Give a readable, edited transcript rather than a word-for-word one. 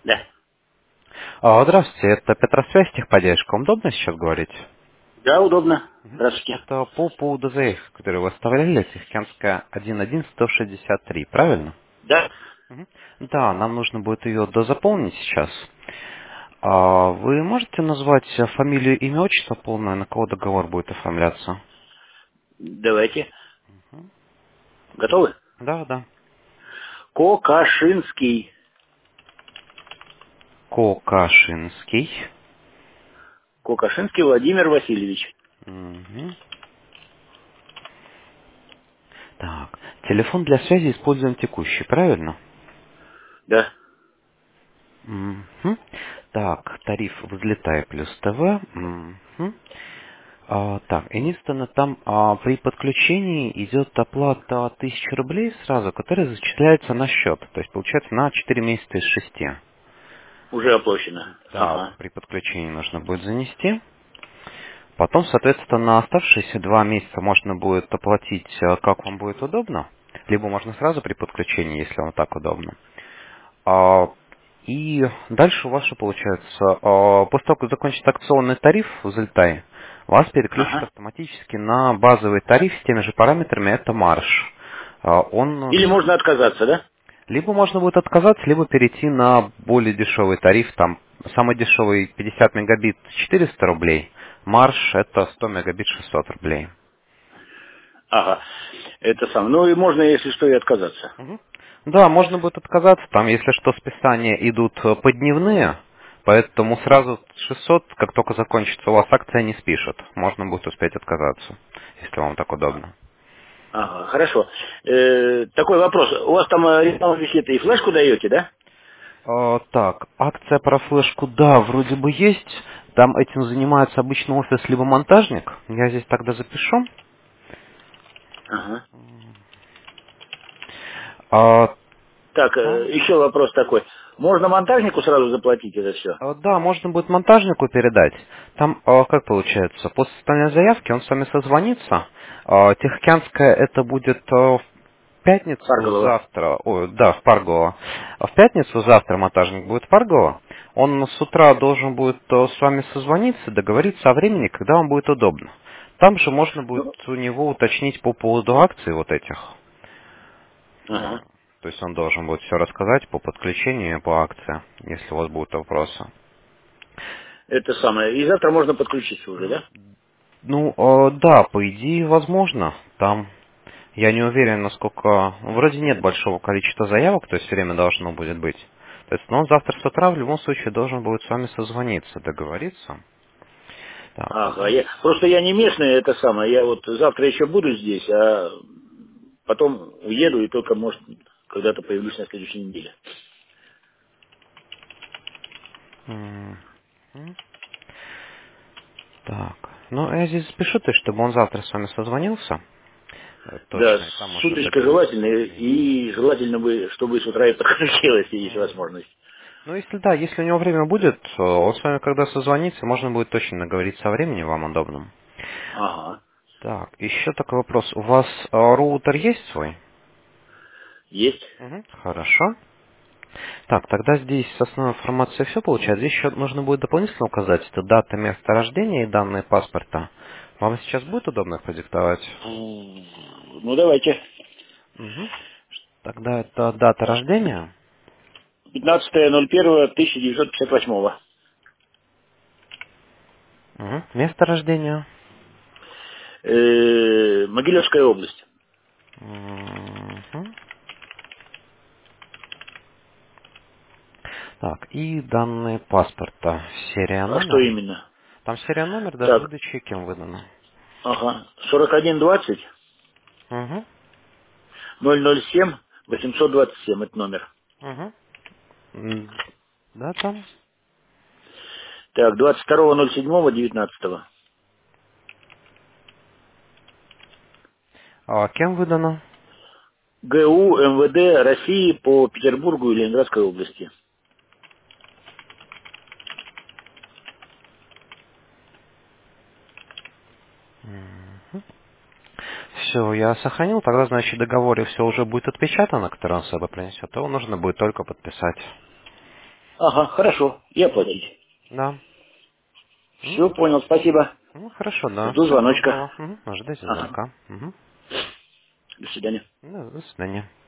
Да. Здравствуйте, это Петросвязь, техподдержка. Удобно сейчас говорить? Да, удобно. Мгм. Здравствуйте. Это по поводу заявки, которую вы оставляли, Тихоокеанская 11163, правильно? Да. Мгм. Да, нам нужно будет ее дозаполнить сейчас. Вы можете назвать фамилию, имя, отчество полное, на кого договор будет оформляться? Давайте. Готовы? Да, да. Кокашинский. Кокашинский. Кокашинский Владимир Васильевич. Мгм. Так, телефон для связи используем текущий, правильно? Да. Мгм. Так, тариф «Взлетай плюс ТВ». Мгм. Так, единственное, там при подключении идет оплата 1000 рублей сразу, которая зачисляется на счет. То есть, получается, на 4 месяца из 6. Уже оплачено. Да, Ага. при подключении нужно будет занести. Потом, соответственно, на оставшиеся 2 месяца можно будет оплатить, как вам будет удобно. Либо можно сразу при подключении, если вам так удобно. А, И дальше у вас что получается? После того, как закончится акционный тариф, взлетай, вас переключат Ага. автоматически на базовый тариф с теми же параметрами, это марш. Он Или можно отказаться, да? либо можно будет отказаться, либо перейти на более дешевый тариф, там самый дешевый 50 мегабит 400 рублей, марш это 100 мегабит 600 рублей. Ага. Это сам. Ну и можно, если что, и отказаться. Мгм. Да, можно будет отказаться, там, если что, списания идут подневные, поэтому сразу 600, как только закончится у вас акция, не спишет. Можно будет успеть отказаться, если вам так удобно. Ага, хорошо. Такой вопрос. У вас там реклама висит и флешку даете, да? Так, акция про флешку, да, вроде бы есть. Там этим занимается обычно офис либо монтажник. Я здесь тогда запишу. Ага. А, Так, там еще вопрос такой. Можно монтажнику сразу заплатить это все? Да, можно будет монтажнику передать. Там, как получается, после составления заявки он с вами созвонится. Тихоокеанская это будет в пятницу Парголова. завтра, ой, да, в Парголово. В пятницу завтра монтажник будет в Парголово. Он с утра должен будет с вами созвониться, договориться о времени, когда вам будет удобно. Там же можно будет Ну, у него уточнить по поводу акций вот этих. ага. То есть он должен будет все рассказать по подключению и по акции, если у вас будут вопросы. Это самое. И завтра можно подключиться уже, да? Ну, да, по идее, возможно. Там я не уверен, насколько... Вроде нет большого количества заявок, то есть время должно будет быть. То есть, но он завтра с утра в любом случае должен будет с вами созвониться, договориться. Так, Ага. Просто я не местный, это самое. Я вот завтра еще буду здесь, а потом уеду и только, может, когда-то появлюсь на следующей неделе. м, так. Ну, я здесь запишу, то есть, чтобы он завтра с вами созвонился. Да, Точно, и там с уже уточкой договориться желательно, о времени. и желательно бы, чтобы с утра и подключилось, если есть Мгм. возможность. Ну, если да, если у него время будет, он с вами когда созвонится, можно будет точно договориться о времени вам удобном. Ага. Так, еще такой вопрос. У вас роутер есть свой? Есть? Мгм. Хорошо. Так, тогда здесь с основной информацией все получается. Здесь еще нужно будет дополнительно указать. Это дата, место рождения и данные паспорта. Вам сейчас будет удобно их продиктовать? Ну, давайте. Мгм. Тогда это дата рождения, 15.01.1958. место рождения. Могилевская область. Мгм. Так, и данные паспорта. Серия А что номер. именно? Там серия номер, дата Так, выдачи кем выдано. ага. 4120 Угу. 007 827, это номер. Угу. Да, там. Так, 22.07.19. Кем выдано? ГУ МВД России по Петербургу и Ленинградской области. Все, я сохранил, тогда, значит, в договоре все уже будет отпечатано, который он с собой принесет, его нужно будет только подписать. Ага, хорошо. И оплатить. Да. Все, понял, спасибо. Ну, хорошо, да. Жду Всего звоночка. доброго. Ожидайте Ага. звонка. До свидания. Да, до свидания.